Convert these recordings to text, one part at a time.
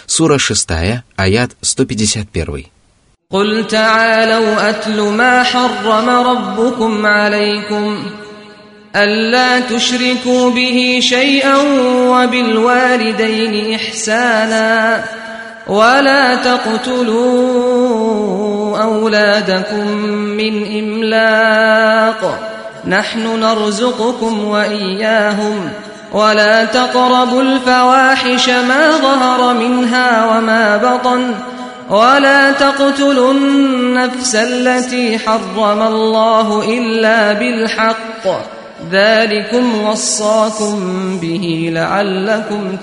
Сура 6, аят 151. قل تعالوا أتل ما حرم ربكم عليكم ألا تشركوا به شيئا وبالوالدين إحسانا ولا تقتلوا أولادكم من إملاق نحن نرزقكم وإياهم ولا تقربوا الفواحش ما ظهر منها وما بطن ولا تقتلوا النفس التي حرم الله إلا بالحق ذلكم وصاكم به لعلكم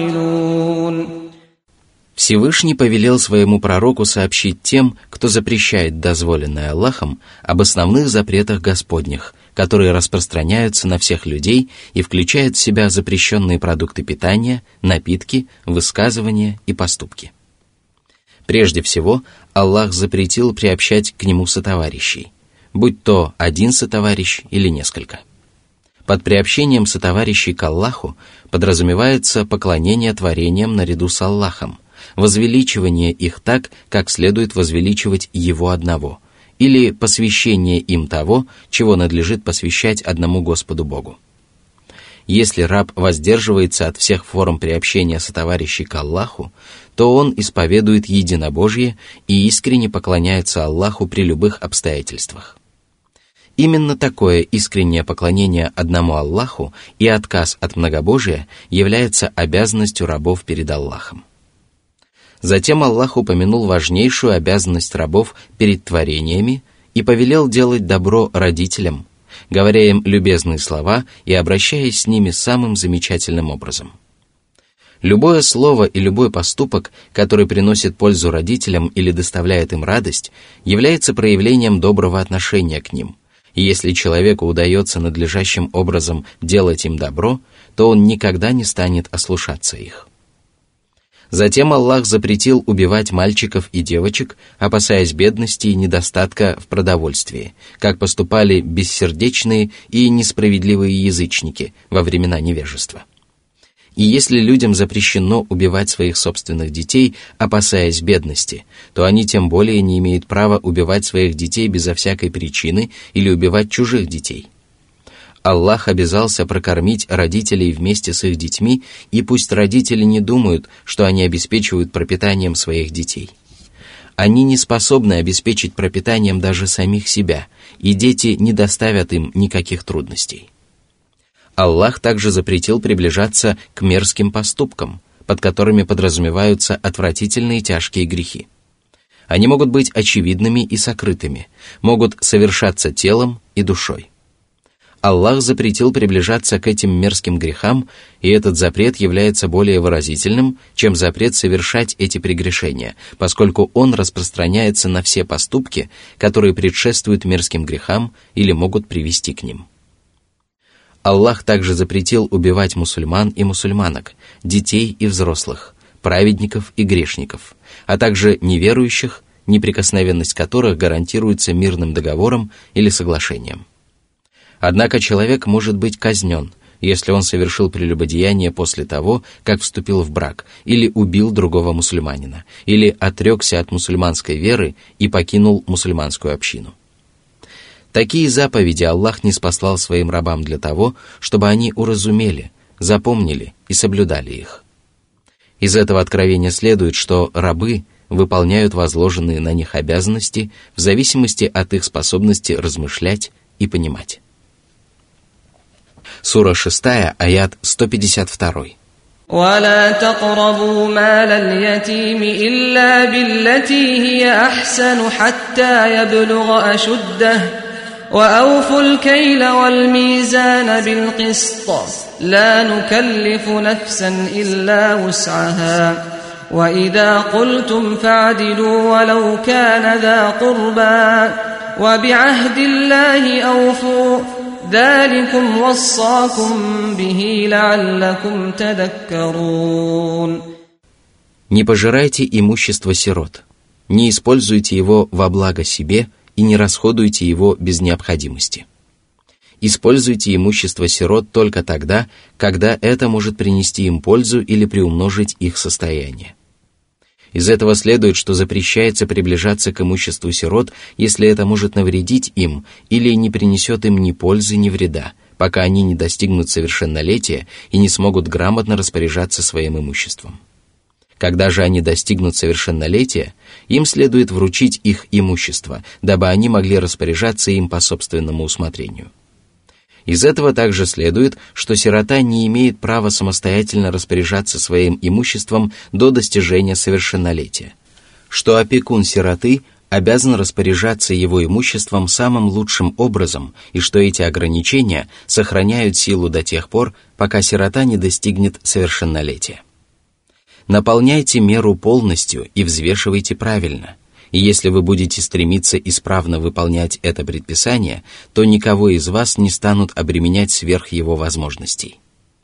تعقلون. Всевышний повелел своему пророку сообщить тем, кто запрещает дозволенное Аллахом, об основных запретах Господних, которые распространяются на всех людей и включают в себя запрещенные продукты питания, напитки, высказывания и поступки. Прежде всего, Аллах запретил приобщать к нему сотоварищей, будь то один сотоварищ или несколько. Под приобщением сотоварищей к Аллаху подразумевается поклонение творениям наряду с Аллахом, возвеличивание их так, как следует возвеличивать Его одного, или посвящение им того, чего надлежит посвящать одному Господу Богу. Если раб воздерживается от всех форм приобщения сотоварищей к Аллаху, то он исповедует единобожие и искренне поклоняется Аллаху при любых обстоятельствах. Именно такое искреннее поклонение одному Аллаху и отказ от многобожия является обязанностью рабов перед Аллахом. Затем Аллах упомянул важнейшую обязанность рабов перед творениями и повелел делать добро родителям, говоря им любезные слова и обращаясь с ними самым замечательным образом. Любое слово и любой поступок, который приносит пользу родителям или доставляет им радость, является проявлением доброго отношения к ним, и если человеку удается надлежащим образом делать им добро, то он никогда не станет ослушаться их. Затем Аллах запретил убивать мальчиков и девочек, опасаясь бедности и недостатка в продовольствии, как поступали бессердечные и несправедливые язычники во времена невежества. И если людям запрещено убивать своих собственных детей, опасаясь бедности, то они тем более не имеют права убивать своих детей безо всякой причины или убивать чужих детей. Аллах обязался прокормить родителей вместе с их детьми, и пусть родители не думают, что они обеспечивают пропитанием своих детей. Они не способны обеспечить пропитанием даже самих себя, и дети не доставят им никаких трудностей. Аллах также запретил приближаться к мерзким поступкам, под которыми подразумеваются отвратительные тяжкие грехи. Они могут быть очевидными и сокрытыми, могут совершаться телом и душой. Аллах запретил приближаться к этим мерзким грехам, и этот запрет является более выразительным, чем запрет совершать эти прегрешения, поскольку он распространяется на все поступки, которые предшествуют мерзким грехам или могут привести к ним. Аллах также запретил убивать мусульман и мусульманок, детей и взрослых, праведников и грешников, а также неверующих, неприкосновенность которых гарантируется мирным договором или соглашением. Однако человек может быть казнен, если он совершил прелюбодеяние после того, как вступил в брак, или убил другого мусульманина, или отрекся от мусульманской веры и покинул мусульманскую общину. Такие заповеди Аллах ниспослал своим рабам для того, чтобы они уразумели, запомнили и соблюдали их. Из этого откровения следует, что рабы выполняют возложенные на них обязанности в зависимости от их способности размышлять и понимать. Сура 6, аят 152. ولا تقربوا مال اليتيم إلا بالتي هي أحسن حتى يبلغ أشده وأوفوا الكيل والميزان بالقسط لا نكلف نفسا إلا وسعها وإذا قلتم فاعدلوا ولو كان ذا قربى وبعهد الله أوفوا ذلكم وصاكم به لعلكم تذكرون. Не пожирайте имущество сирот, не используйте его во благо себе и не расходуйте его без необходимости. Используйте имущество сирот только тогда, когда это может принести им пользу или приумножить их состояние. Из этого следует, что запрещается приближаться к имуществу сирот, если это может навредить им или не принесет им ни пользы, ни вреда, пока они не достигнут совершеннолетия и не смогут грамотно распоряжаться своим имуществом. Когда же они достигнут совершеннолетия, им следует вручить их имущество, дабы они могли распоряжаться им по собственному усмотрению. Из этого также следует, что сирота не имеет права самостоятельно распоряжаться своим имуществом до достижения совершеннолетия, что опекун сироты обязан распоряжаться его имуществом самым лучшим образом и что эти ограничения сохраняют силу до тех пор, пока сирота не достигнет совершеннолетия. Наполняйте меру полностью и взвешивайте правильно. И если вы будете стремиться исправно выполнять это предписание, то никого из вас не станут обременять сверх его возможностей.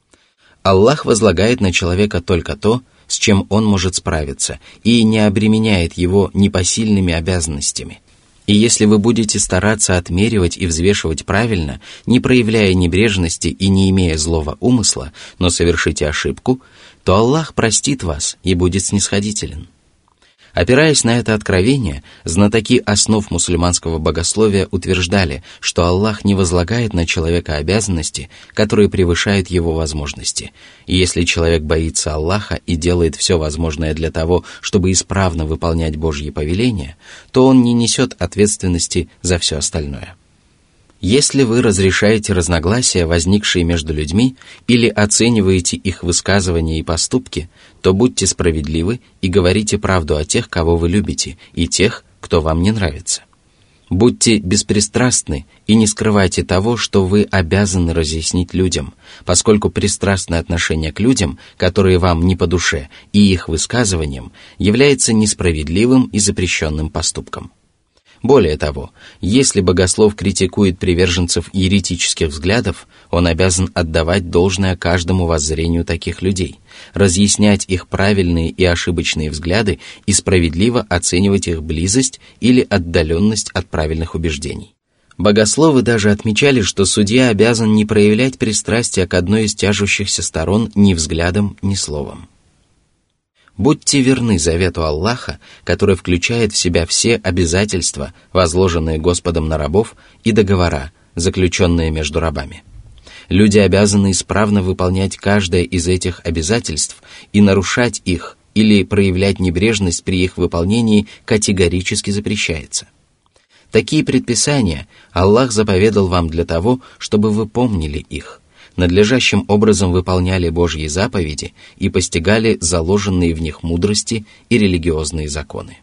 Аллах возлагает на человека только то, с чем он может справиться, и не обременяет его непосильными обязанностями. И если вы будете стараться отмеривать и взвешивать правильно, не проявляя небрежности и не имея злого умысла, но совершите ошибку, то Аллах простит вас и будет снисходителен. Опираясь на это откровение, знатоки основ мусульманского богословия утверждали, что Аллах не возлагает на человека обязанности, которые превышают его возможности. И если человек боится Аллаха и делает все возможное для того, чтобы исправно выполнять Божьи повеления, то он не несет ответственности за все остальное. Если вы разрешаете разногласия, возникшие между людьми, или оцениваете их высказывания и поступки, то будьте справедливы и говорите правду о тех, кого вы любите, и тех, кто вам не нравится. Будьте беспристрастны и не скрывайте того, что вы обязаны разъяснить людям, поскольку пристрастное отношение к людям, которые вам не по душе, и их высказываниям, является несправедливым и запрещенным поступком. Более того, если богослов критикует приверженцев еретических взглядов, он обязан отдавать должное каждому воззрению таких людей, разъяснять их правильные и ошибочные взгляды и справедливо оценивать их близость или отдаленность от правильных убеждений. Богословы даже отмечали, что судья обязан не проявлять пристрастия к одной из тяжущихся сторон ни взглядом, ни словом. Будьте верны завету Аллаха, который включает в себя все обязательства, возложенные Господом на рабов, и договора, заключенные между рабами. Люди обязаны исправно выполнять каждое из этих обязательств, и нарушать их или проявлять небрежность при их выполнении категорически запрещается. Такие предписания Аллах заповедал вам для того, чтобы вы помнили их, надлежащим образом выполняли Божьи заповеди и постигали заложенные в них мудрости и религиозные законы.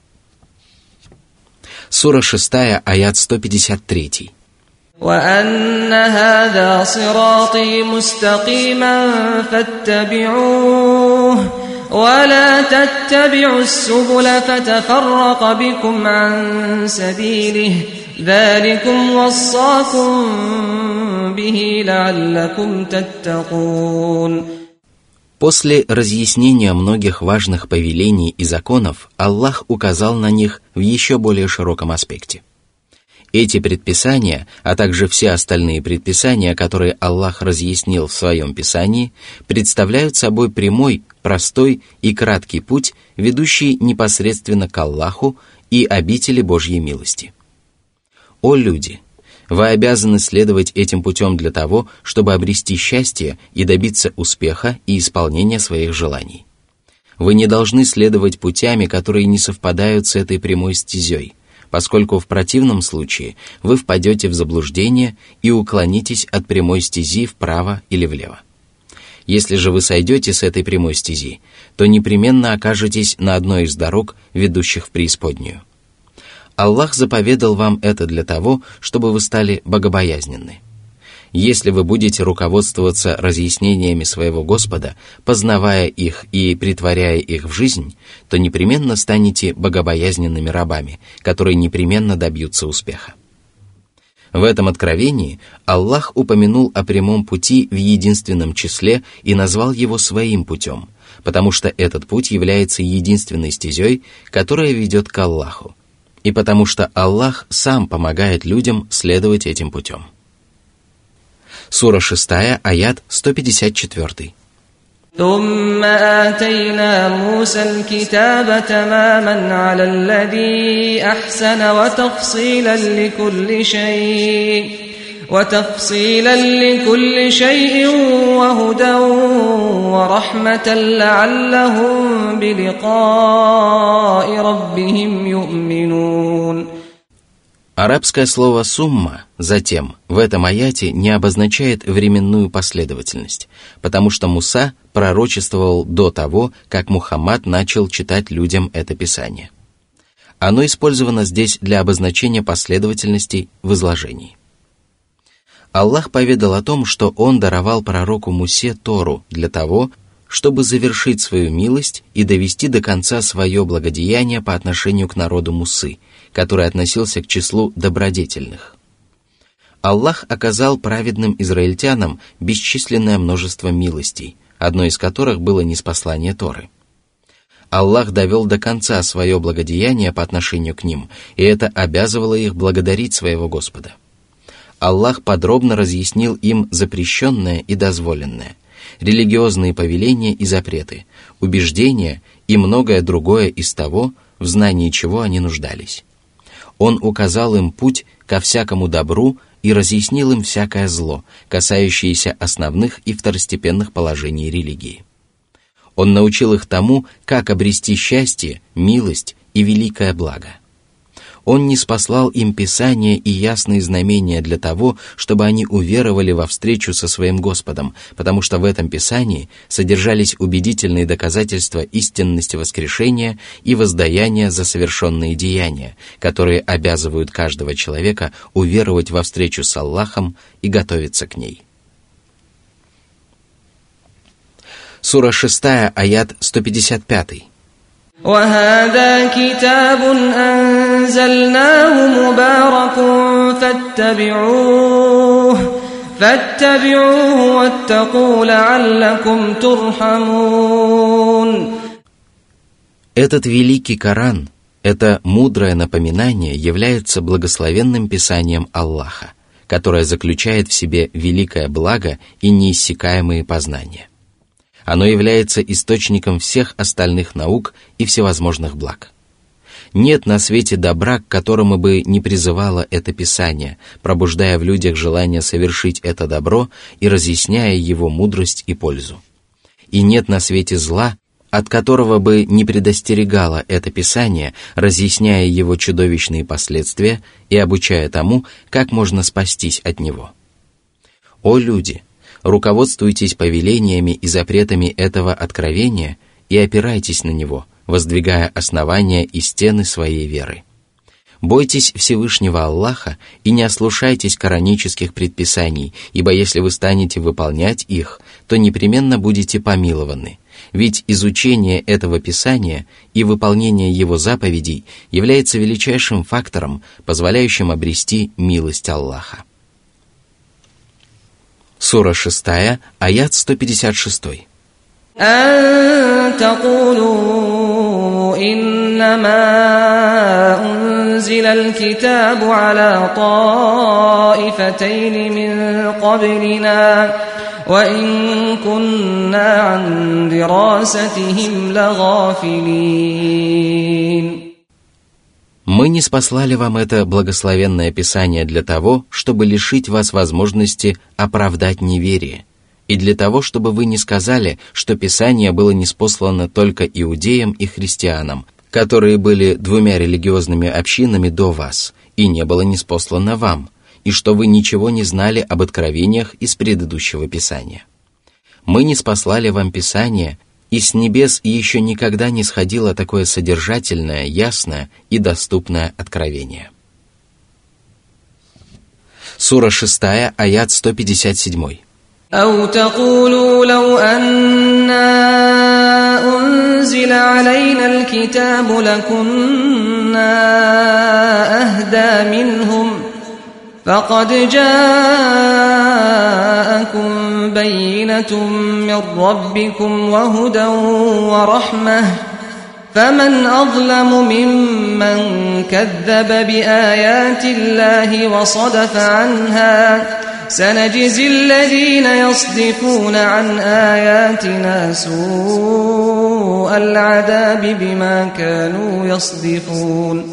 Сура 6, аят 153. وَأَنَّ هَذَا صِرَاطِي مُسْتَقِيمًا فَاتَّبِعُوهُ وَلَا تَتَّبِعُوا السُّبُلَ فَتَفَرَّقَ بِكُمْ عَن سَبِيلِهِ ذَلِكُمْ وَصَّاكُمْ بِهِ لَعَلَّكُمْ تَتَّقُونَ. После разъяснения многих важных повелений и законов, Аллах указал на них в еще более широком аспекте. Эти предписания, а также все остальные предписания, которые Аллах разъяснил в Своем Писании, представляют собой прямой, простой и краткий путь, ведущий непосредственно к Аллаху и обители Божьей милости. О люди! Вы обязаны следовать этим путем для того, чтобы обрести счастье и добиться успеха и исполнения своих желаний. Вы не должны следовать путями, которые не совпадают с этой прямой стезей, поскольку в противном случае вы впадете в заблуждение и уклонитесь от прямой стези вправо или влево. Если же вы сойдете с этой прямой стези, то непременно окажетесь на одной из дорог, ведущих в преисподнюю. Аллах заповедал вам это для того, чтобы вы стали богобоязненны. Если вы будете руководствоваться разъяснениями своего Господа, познавая их и претворяя их в жизнь, то непременно станете богобоязненными рабами, которые непременно добьются успеха. В этом откровении Аллах упомянул о прямом пути в единственном числе и назвал его своим путем, потому что этот путь является единственной стезей, которая ведет к Аллаху, и потому что Аллах сам помогает людям следовать этим путем. Сура 6, аят 154. ثم آتينا موسى الكتاب تماما على الذي أحسن وتفصيلا لكل شيء وهدى ورحمة لعلهم بلقاء ربهم يؤمنون. Арабское слово «сумма» «затем» в этом аяте не обозначает временную последовательность, потому что Муса пророчествовал до того, как Мухаммад начал читать людям это писание. Оно использовано здесь для обозначения последовательностей в изложении. Аллах поведал о том, что Он даровал пророку Мусе Тору для того, чтобы завершить свою милость и довести до конца свое благодеяние по отношению к народу Мусы, который относился к числу добродетельных. Аллах оказал праведным израильтянам бесчисленное множество милостей, одной из которых было ниспослание Торы. Аллах довел до конца свое благодеяние по отношению к ним, и это обязывало их благодарить своего Господа. Аллах подробно разъяснил им запрещенное и дозволенное, религиозные повеления и запреты, убеждения и многое другое из того, в знании чего они нуждались. Он указал им путь ко всякому добру и разъяснил им всякое зло, касающееся основных и второстепенных положений религии. Он научил их тому, как обрести счастье, милость и великое благо. Он ниспослал им Писание и ясные знамения для того, чтобы они уверовали во встречу со своим Господом, потому что в этом Писании содержались убедительные доказательства истинности воскрешения и воздаяния за совершенные деяния, которые обязывают каждого человека уверовать во встречу с Аллахом и готовиться к ней. Сура 6, аят 155. وهذا كتاب أنزلناه مبارك فاتبعوه واتقوا لعلكم ترحمون. Этот великий Коран, это мудрое напоминание, является благословенным писанием Аллаха, которое заключает в себе великое благо и неиссякаемые познания. Оно является источником всех остальных наук и всевозможных благ. Нет на свете добра, к которому бы не призывало это Писание, пробуждая в людях желание совершить это добро и разъясняя его мудрость и пользу. И нет на свете зла, от которого бы не предостерегало это Писание, разъясняя его чудовищные последствия и обучая тому, как можно спастись от него. О люди! Руководствуйтесь повелениями и запретами этого откровения и опирайтесь на него, воздвигая основания и стены своей веры. Бойтесь Всевышнего Аллаха и не ослушайтесь коранических предписаний, ибо если вы станете выполнять их, то непременно будете помилованы, ведь изучение этого Писания и выполнение его заповедей является величайшим фактором, позволяющим обрести милость Аллаха. Сура 6, аят 156. أن تقولوا إنما أنزل الكتاب على طائفتين من قبلنا وإن كنا عن دراستهم لغافلين. Мы ниспослали вам это благословенное Писание для того, чтобы лишить вас возможности оправдать неверие, и для того, чтобы вы не сказали, что Писание было ниспослано только иудеям и христианам, которые были двумя религиозными общинами до вас, и не было ниспослано вам, и что вы ничего не знали об откровениях из предыдущего Писания. Мы ниспослали вам Писание, и с небес еще никогда не сходило такое содержательное, ясное и доступное откровение. Сура 6, аят 157. أو تقولوا لو أنا أنزل علينا الكتاب لكنا أهدى منهم فقد جاءكم بينة من ربكم وهدى ورحمة فمن أظلم ممن كذب بآيات الله وصدف عنها سنجزي الذين يصدفون عن آياتنا سوء العذاب بما كانوا يصدفون.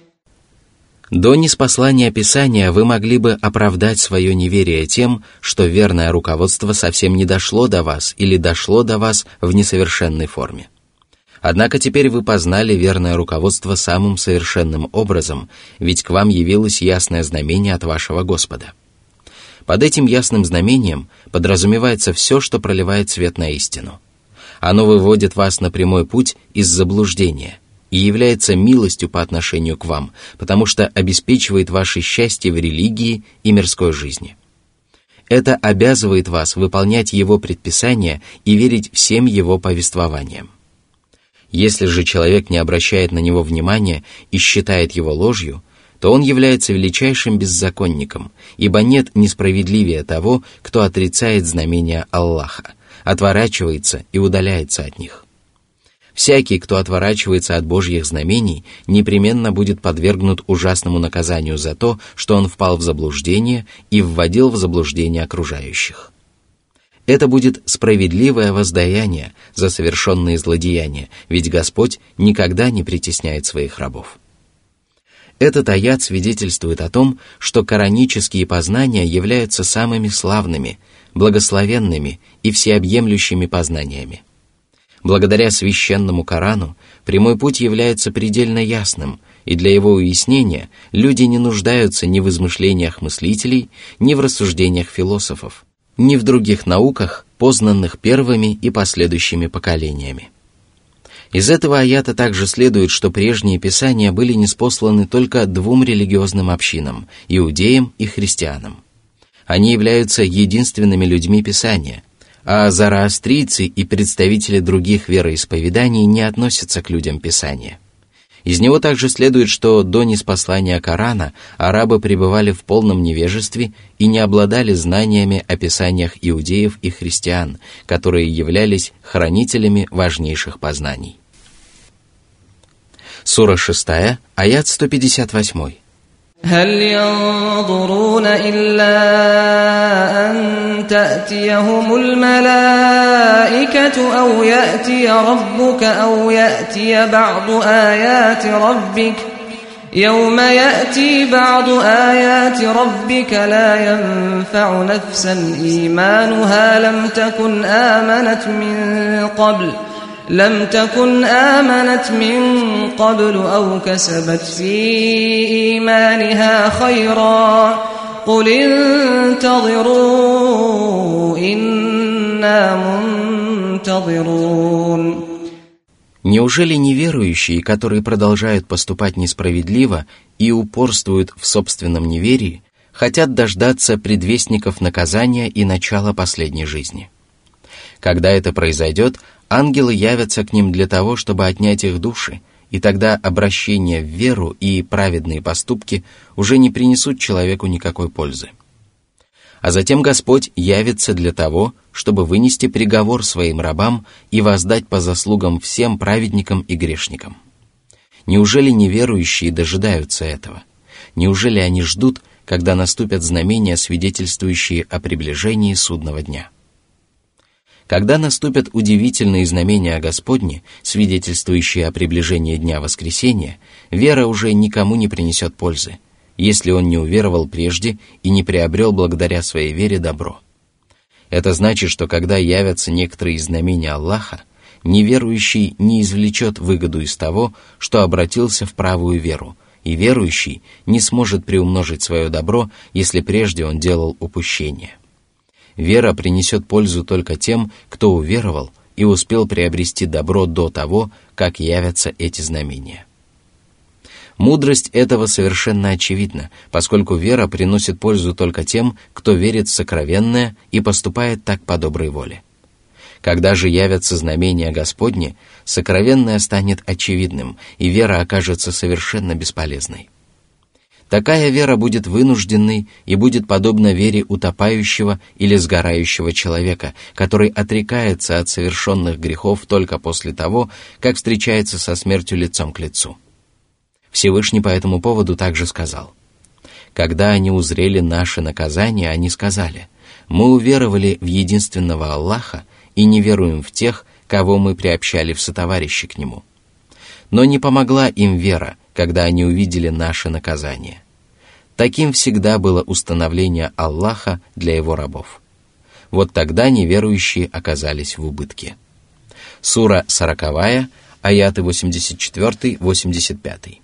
До ниспослания Писания вы могли бы оправдать свое неверие тем, что верное руководство совсем не дошло до вас или дошло до вас в несовершенной форме. Однако теперь вы познали верное руководство самым совершенным образом, ведь к вам явилось ясное знамение от вашего Господа. Под этим ясным знамением подразумевается все, что проливает свет на истину. Оно выводит вас на прямой путь из заблуждения и является милостью по отношению к вам, потому что обеспечивает ваше счастье в религии и мирской жизни. Это обязывает вас выполнять Его предписания и верить всем Его повествованиям. Если же человек не обращает на него внимания и считает его ложью, то он является величайшим беззаконником, ибо нет несправедливее того, кто отрицает знамения Аллаха, отворачивается и удаляется от них. Всякий, кто отворачивается от Божьих знамений, непременно будет подвергнут ужасному наказанию за то, что он впал в заблуждение и вводил в заблуждение окружающих. Это будет справедливое воздаяние за совершенные злодеяния, ведь Господь никогда не притесняет своих рабов. Этот аят свидетельствует о том, что коранические познания являются самыми славными, благословенными и всеобъемлющими познаниями. Благодаря священному Корану прямой путь является предельно ясным, и для его уяснения люди не нуждаются ни в измышлениях мыслителей, ни в рассуждениях философов, ни в других науках, познанных первыми и последующими поколениями. Из этого аята также следует, что прежние писания были ниспосланы только двум религиозным общинам – иудеям и христианам. Они являются единственными людьми Писания, а зороастрийцы и представители других вероисповеданий не относятся к людям Писания. Из него также следует, что до ниспослания Корана арабы пребывали в полном невежестве и не обладали знаниями о писаниях иудеев и христиан, которые являлись хранителями важнейших познаний. Сура 6, аят 158. هل ينظرون إلا أن تأتيهم الملائكة أو يأتي ربك أو يأتي بعض آيات ربك يوم يأتي بعض آيات ربك لا ينفع نفسا إيمانها لم تكن آمنت من قبل أو كسبت في إيمانها خيرا قل انتظروا إنا منتظرون. Неужели неверующие, которые продолжают поступать несправедливо и упорствуют в собственном неверии, хотят дождаться предвестников наказания и начала последней жизни? Когда это произойдет, ангелы явятся к ним для того, чтобы отнять их души, и тогда обращение в веру и праведные поступки уже не принесут человеку никакой пользы. А затем Господь явится для того, чтобы вынести приговор своим рабам и воздать по заслугам всем праведникам и грешникам. Неужели неверующие дожидаются этого? Неужели они ждут, когда наступят знамения, свидетельствующие о приближении судного дня? Когда наступят удивительные знамения Господни, свидетельствующие о приближении Дня Воскресения, вера уже никому не принесет пользы, если он не уверовал прежде и не приобрел благодаря своей вере добро. Это значит, что когда явятся некоторые знамения Аллаха, неверующий не извлечет выгоду из того, что обратился в правую веру, и верующий не сможет приумножить свое добро, если прежде он делал упущение. Вера принесет пользу только тем, кто уверовал и успел приобрести добро до того, как явятся эти знамения. Мудрость этого совершенно очевидна, поскольку вера приносит пользу только тем, кто верит в сокровенное и поступает так по доброй воле. Когда же явятся знамения Господни, сокровенное станет очевидным, и вера окажется совершенно бесполезной. Такая вера будет вынужденной и будет подобна вере утопающего или сгорающего человека, который отрекается от совершенных грехов только после того, как встречается со смертью лицом к лицу. Всевышний по этому поводу также сказал: когда они узрели наше наказание, они сказали: «Мы уверовали в единственного Аллаха и не веруем в тех, кого мы приобщали в сотоварищи к Нему». Но не помогла им вера, когда они увидели наше наказание. Таким всегда было установление Аллаха для Его рабов. Вот тогда неверующие оказались в убытке. Сура 40, аяты 84-85.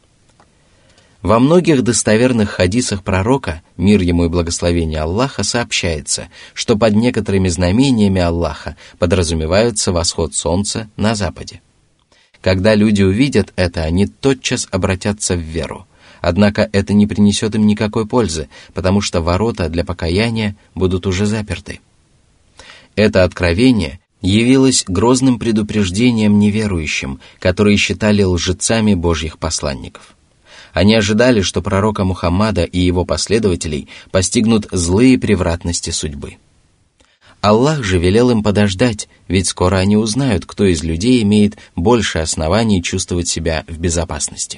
Во многих достоверных хадисах пророка, мир ему и благословение Аллаха, сообщается, что под некоторыми знамениями Аллаха подразумевается восход солнца на западе. Когда люди увидят это, они тотчас обратятся в веру. Однако это не принесет им никакой пользы, потому что ворота для покаяния будут уже заперты. Это откровение явилось грозным предупреждением неверующим, которые считали лжецами Божьих посланников. Они ожидали, что пророка Мухаммада и его последователей постигнут злые превратности судьбы. Аллах же велел им подождать, ведь скоро они узнают, кто из людей имеет больше оснований чувствовать себя в безопасности.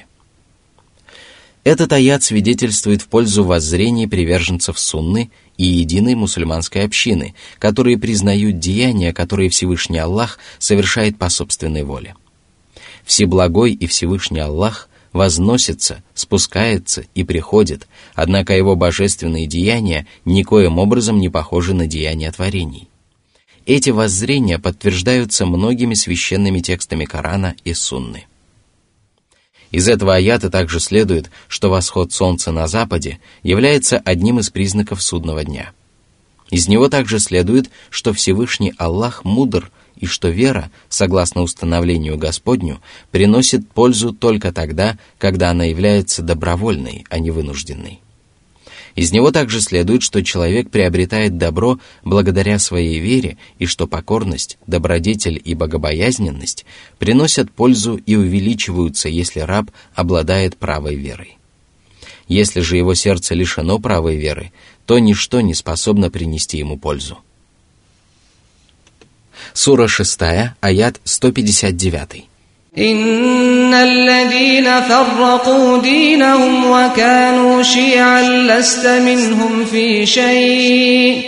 Этот аят свидетельствует в пользу воззрений приверженцев сунны и единой мусульманской общины, которые признают деяния, которые Всевышний Аллах совершает по собственной воле. Всеблагой и Всевышний Аллах возносится, спускается и приходит, однако его божественные деяния никоим образом не похожи на деяния творений. Эти воззрения подтверждаются многими священными текстами Корана и Сунны. Из этого аята также следует, что восход солнца на западе является одним из признаков судного дня. Из него также следует, что Всевышний Аллах мудр и что вера, согласно установлению Господню, приносит пользу только тогда, когда она является добровольной, а не вынужденной. Из него также следует, что человек приобретает добро благодаря своей вере и что покорность, добродетель и богобоязненность приносят пользу и увеличиваются, если раб обладает правой верой. Если же его сердце лишено правой веры, то ничто не способно принести ему пользу. Сура 6, аят 159. إن الذين فرقوا دينهم وكانوا شيعا لست منهم في شيء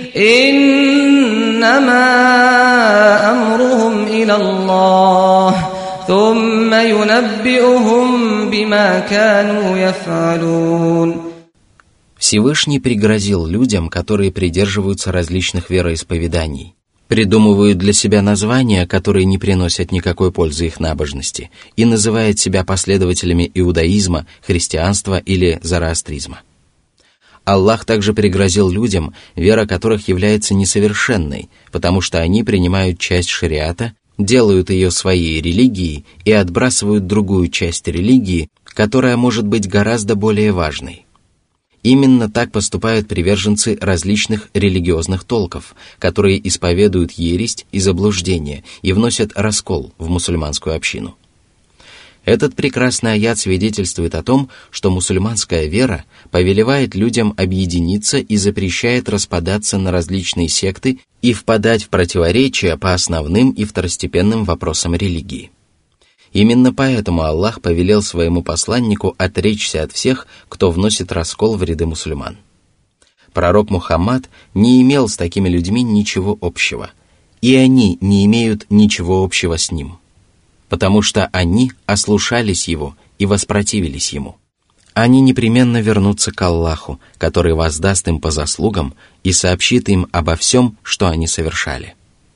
إنما أمرهم إلى الله ثم ينبئهم بما كانوا يفعلون. Всевышний пригрозил людям, которые придерживаются различных вероисповеданий, придумывают для себя названия, которые не приносят никакой пользы их набожности, и называют себя последователями иудаизма, христианства или зороастризма. Аллах также пригрозил людям, вера которых является несовершенной, потому что они принимают часть шариата, делают ее своей религией и отбрасывают другую часть религии, которая может быть гораздо более важной. Именно так поступают приверженцы различных религиозных толков, которые исповедуют ересь и заблуждение и вносят раскол в мусульманскую общину. Этот прекрасный аят свидетельствует о том, что мусульманская вера повелевает людям объединиться и запрещает распадаться на различные секты и впадать в противоречия по основным и второстепенным вопросам религии. Именно поэтому Аллах повелел своему посланнику отречься от всех, кто вносит раскол в ряды мусульман. Пророк Мухаммад не имел с такими людьми ничего общего, и они не имеют ничего общего с ним, потому что они ослушались его и воспротивились ему. Они непременно вернутся к Аллаху, который воздаст им по заслугам и сообщит им обо всем, что они совершали.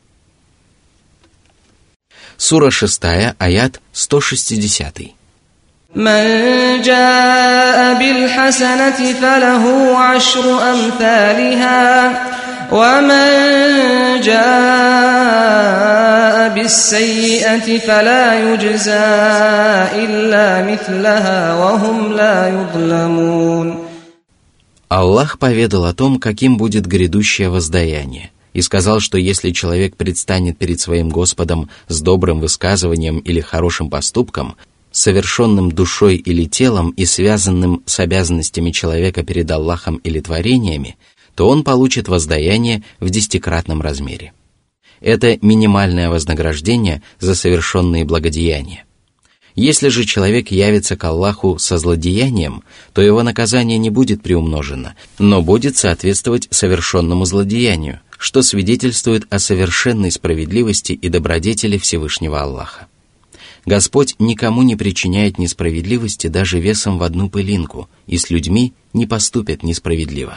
Сура 6, аят 160. من جاء بالحسنة فله عشر أمثالها ومن جاء بالسيئة فلا يجزى إلا مثلها وهم لا يظلمون. Аллах поведал о том, каким будет грядущее воздаяние, и сказал, что если человек предстанет перед своим Господом с добрым высказыванием или хорошим поступком, совершенным душой или телом и связанным с обязанностями человека перед Аллахом или творениями, то он получит воздаяние в 10-кратном размере. Это минимальное вознаграждение за совершенные благодеяния. Если же человек явится к Аллаху со злодеянием, то его наказание не будет приумножено, но будет соответствовать совершенному злодеянию, что свидетельствует о совершенной справедливости и добродетели Всевышнего Аллаха. Господь никому не причиняет несправедливости даже весом в одну пылинку, и с людьми не поступят несправедливо.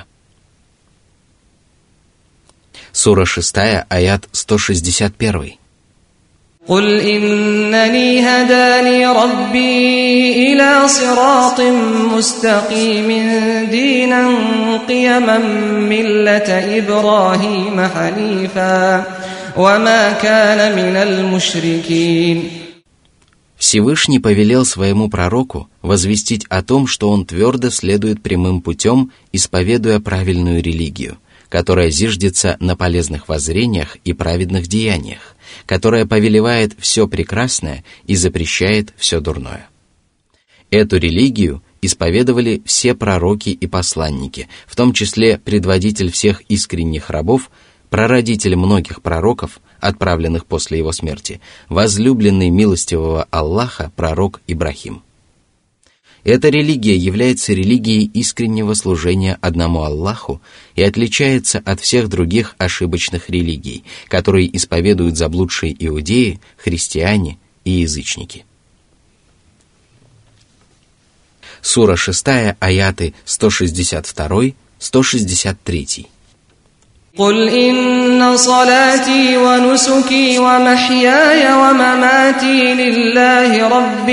Сура 6, аят 161. قل إنني هداني ربي إلى صراط مستقيم دينا قيما ملة إبراهيم حنيفا وما كان من المشركين. Всевышний повелел своему пророку возвестить о том, что он твердо следует прямым путем, исповедуя правильную религию, которая зиждется на полезных воззрениях и праведных деяниях, которая повелевает все прекрасное и запрещает все дурное. Эту религию исповедовали все пророки и посланники, в том числе предводитель всех искренних рабов, прародитель многих пророков, отправленных после его смерти, возлюбленный милостивого Аллаха пророк Ибрахим. Эта религия является религией искреннего служения одному Аллаху и отличается от всех других ошибочных религий, которые исповедуют заблудшие иудеи, христиане и язычники. Сура 6, аяты 162-163. قل إن صلاتي ونسكي ومحياي ومماتي لله رب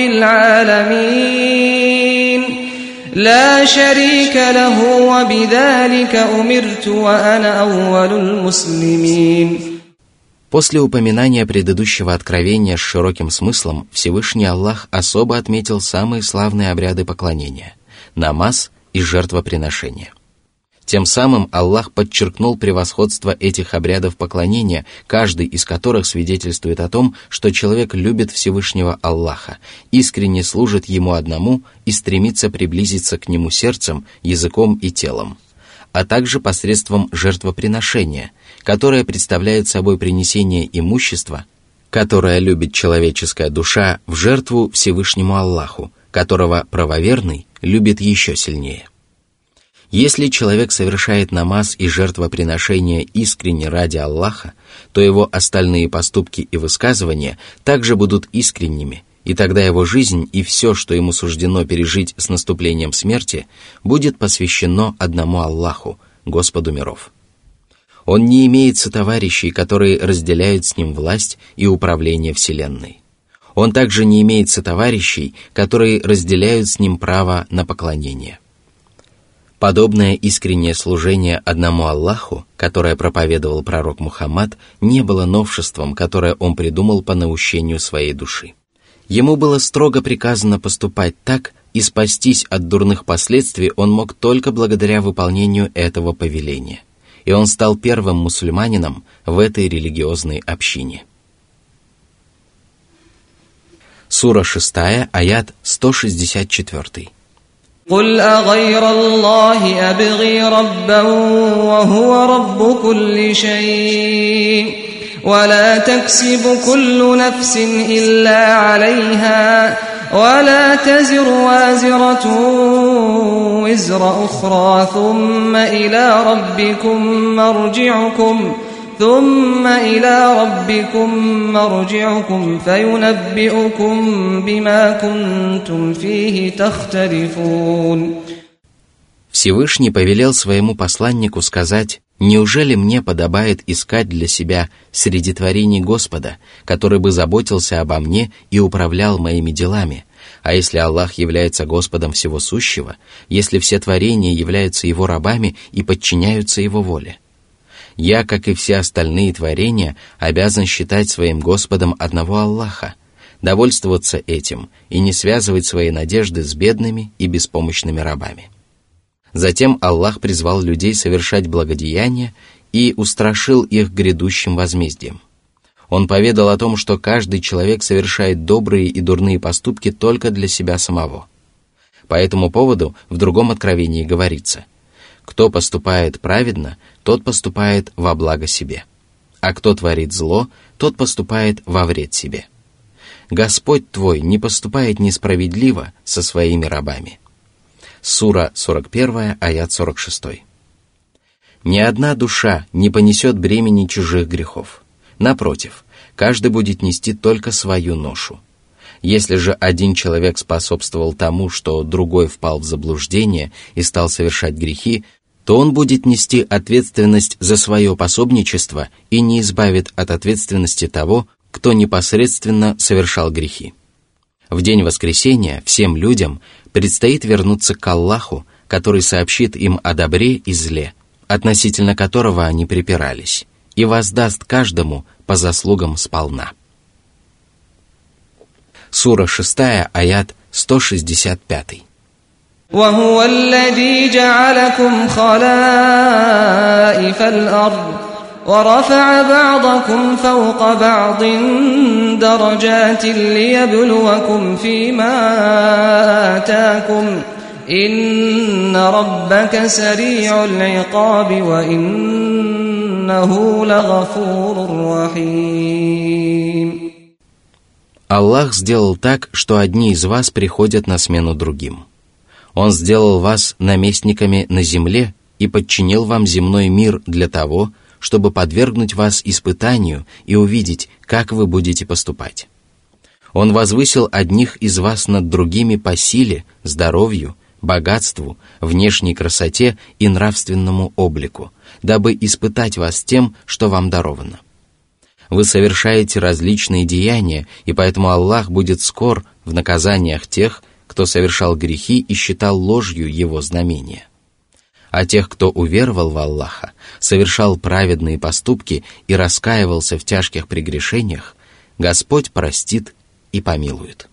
العالمين لا شريك له وبذلك أمرت وأنا أول المسلمين. После упоминания предыдущего откровения с широким смыслом, Всевышний Аллах особо отметил самые славные обряды поклонения – намаз и жертвоприношения. Тем самым Аллах подчеркнул превосходство этих обрядов поклонения, каждый из которых свидетельствует о том, что человек любит Всевышнего Аллаха, искренне служит Ему одному и стремится приблизиться к Нему сердцем, языком и телом, а также посредством жертвоприношения, которое представляет собой принесение имущества, которое любит человеческая душа, в жертву Всевышнему Аллаху, которого правоверный любит еще сильнее. Если человек совершает намаз и жертвоприношение искренне ради Аллаха, то его остальные поступки и высказывания также будут искренними, и тогда его жизнь и все, что ему суждено пережить с наступлением смерти, будет посвящено одному Аллаху, Господу миров. Он не имеет сотоварищей, которые разделяют с ним власть и управление Вселенной. Он также не имеет сотоварищей, которые разделяют с ним право на поклонение. Подобное искреннее служение одному Аллаху, которое проповедовал пророк Мухаммад, не было новшеством, которое он придумал по наущению своей души. Ему было строго приказано поступать так, и спастись от дурных последствий он мог только благодаря выполнению этого повеления. И он стал первым мусульманином в этой религиозной общине. Сура 6, аят 164. قل أغير الله أبغي ربا وهو رب كل شيء ولا تكسب كل نفس إلا عليها ولا تزر وازرة وزر أخرى ثم إلى ربكم مرجعكم فينبئكم بما كنتم فيه تختلفون. Всевышний повелел своему посланнику сказать: «Неужели мне подобает искать для себя среди творений Господа, который бы заботился обо мне и управлял моими делами? А если Аллах является Господом всего сущего, если все творения являются Его рабами и подчиняются Его воле? Я, как и все остальные творения, обязан считать своим Господом одного Аллаха, довольствоваться этим и не связывать свои надежды с бедными и беспомощными рабами». Затем Аллах призвал людей совершать благодеяния и устрашил их грядущим возмездием. Он поведал о том, что каждый человек совершает добрые и дурные поступки только для себя самого. По этому поводу в другом откровении говорится: «Кто поступает праведно, тот поступает во благо себе, а кто творит зло, тот поступает во вред себе. Господь твой не поступает несправедливо со своими рабами». Сура 41, аят 46. Ни одна душа не понесет бремени чужих грехов. Напротив, каждый будет нести только свою ношу. Если же один человек способствовал тому, что другой впал в заблуждение и стал совершать грехи, то он будет нести ответственность за свое пособничество и не избавит от ответственности того, кто непосредственно совершал грехи. В день воскресения всем людям предстоит вернуться к Аллаху, который сообщит им о добре и зле, относительно которого они припирались, и воздаст каждому по заслугам сполна. Сура 6, аят 165. وهو الذي جعلكم خلائف الأرض ورفع بعضكم فوق بعض درجات ليبلوكم فيما آتاكم إن ربك سريع العقاب وإنه لغفور رحيم. Аллах сделал так, что одни из вас приходят на смену другим. Он сделал вас наместниками на земле и подчинил вам земной мир для того, чтобы подвергнуть вас испытанию и увидеть, как вы будете поступать. Он возвысил одних из вас над другими по силе, здоровью, богатству, внешней красоте и нравственному облику, дабы испытать вас тем, что вам даровано. Вы совершаете различные деяния, и поэтому Аллах будет скор в наказаниях тех, кто совершал грехи и считал ложью его знамения. А тех, кто уверовал в Аллаха, совершал праведные поступки и раскаивался в тяжких прегрешениях, Господь простит и помилует.